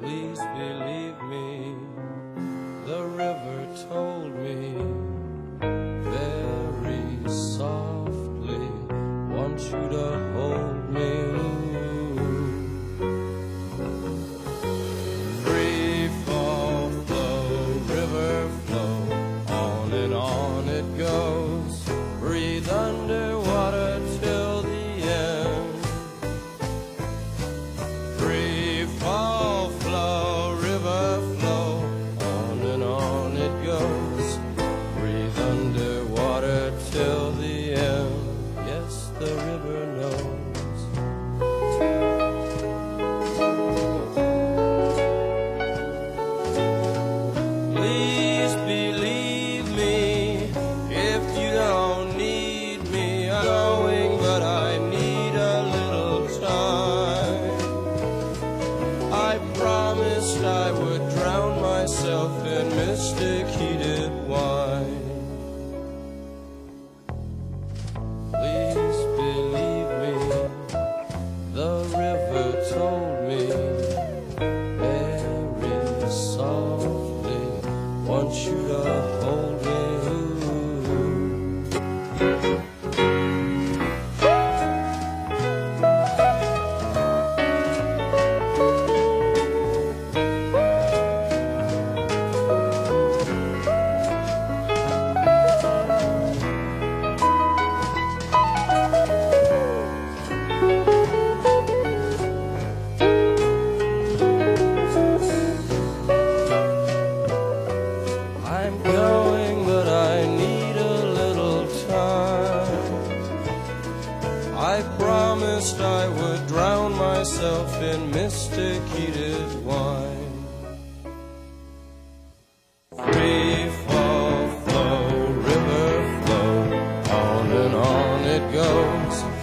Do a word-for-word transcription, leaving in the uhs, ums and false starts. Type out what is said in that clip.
Please believe me, the river told me very softly, want you to hold me. Free fall, flow, river flow, on and on it goes. Breathe underwater till the end. Free fall, flow, river flow, on and on it goes. Breathe underwater till the end. Yes, the river knows. Please believe me, if you don't need me, I'm going, but I need a little time. I promised I would drown myself in mystic heated wine. Please believe me, the river told me very softly, want you to hold me. I'm going, but I need a little time. I promised I would drown myself in mystic heated wine. Free fall, flow, river flow, on and on it goes.